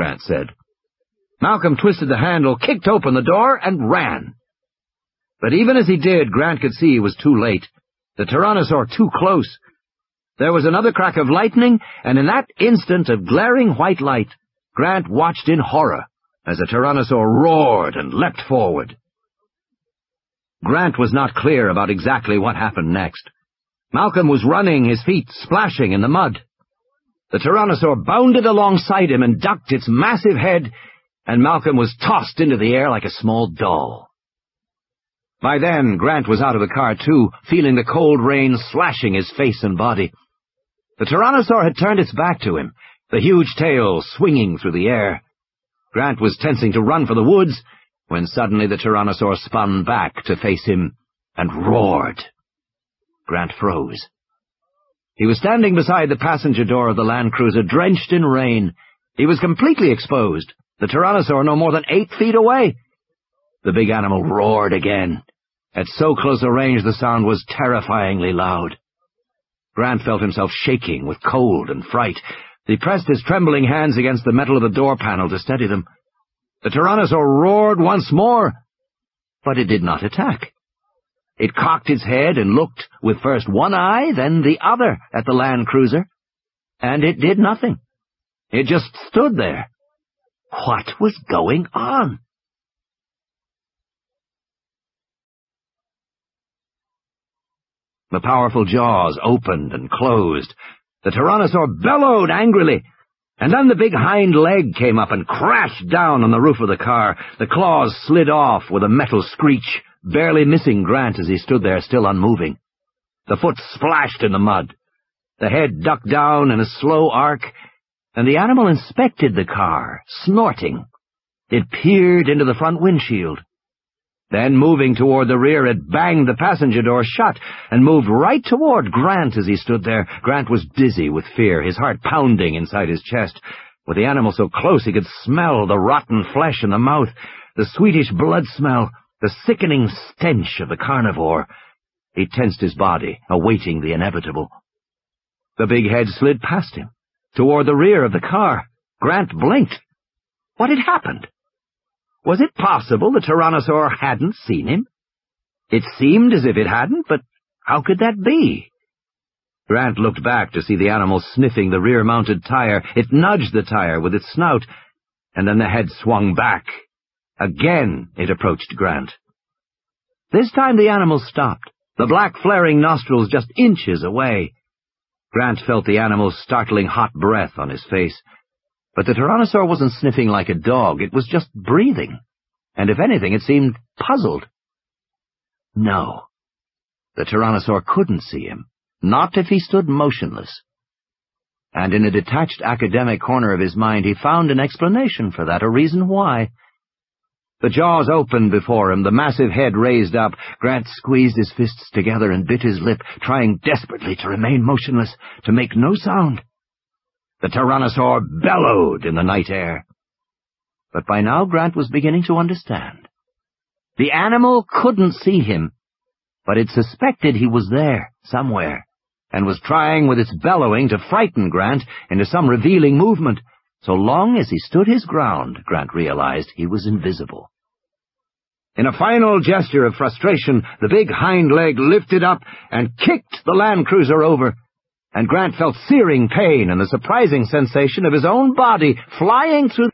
Grant said. Malcolm twisted the handle, kicked open the door, and ran. But even as he did, Grant could see he was too late. The Tyrannosaur too close. There was another crack of lightning, and in that instant of glaring white light, Grant watched in horror as the Tyrannosaur roared and leapt forward. Grant was not clear about exactly what happened next. Malcolm was running, his feet splashing in the mud. The Tyrannosaur bounded alongside him and ducked its massive head, and Malcolm was tossed into the air like a small doll. By then, Grant was out of the car too, feeling the cold rain slashing his face and body. The Tyrannosaur had turned its back to him, the huge tail swinging through the air. Grant was tensing to run for the woods, when suddenly the Tyrannosaur spun back to face him and roared. Grant froze. He was standing beside the passenger door of the Land Cruiser, drenched in rain. He was completely exposed, the Tyrannosaur no more than 8 feet away. The big animal roared again. At so close a range the sound was terrifyingly loud. Grant felt himself shaking with cold and fright. He pressed his trembling hands against the metal of the door panel to steady them. The Tyrannosaur roared once more, but it did not attack. It cocked its head and looked with first one eye, then the other at the Land Cruiser, and it did nothing. It just stood there. What was going on? The powerful jaws opened and closed. The Tyrannosaur bellowed angrily, and then the big hind leg came up and crashed down on the roof of the car. The claws slid off with a metal screech, barely missing Grant as he stood there still unmoving. The foot splashed in the mud. The head ducked down in a slow arc, and the animal inspected the car, snorting. It peered into the front windshield. Then, moving toward the rear, it banged the passenger door shut and moved right toward Grant as he stood there. Grant was dizzy with fear, his heart pounding inside his chest. With the animal so close he could smell the rotten flesh in the mouth, the sweetish blood smell, the sickening stench of the carnivore. He tensed his body, awaiting the inevitable. The big head slid past him, toward the rear of the car. Grant blinked. What had happened? Was it possible the Tyrannosaur hadn't seen him? It seemed as if it hadn't, but how could that be? Grant looked back to see the animal sniffing the rear-mounted tire. It nudged the tire with its snout, and then the head swung back. Again it approached Grant. This time the animal stopped, the black flaring nostrils just inches away. Grant felt the animal's startling hot breath on his face. But the Tyrannosaur wasn't sniffing like a dog, it was just breathing, and if anything it seemed puzzled. No, the Tyrannosaur couldn't see him, not if he stood motionless. And in a detached academic corner of his mind he found an explanation for that, a reason why. The jaws opened before him, the massive head raised up. Grant squeezed his fists together and bit his lip, trying desperately to remain motionless, to make no sound. The Tyrannosaur bellowed in the night air. But by now Grant was beginning to understand. The animal couldn't see him, but it suspected he was there, somewhere, and was trying with its bellowing to frighten Grant into some revealing movement. So long as he stood his ground, Grant realized he was invisible. In a final gesture of frustration, the big hind leg lifted up and kicked the Land Cruiser over, and Grant felt searing pain and the surprising sensation of his own body flying through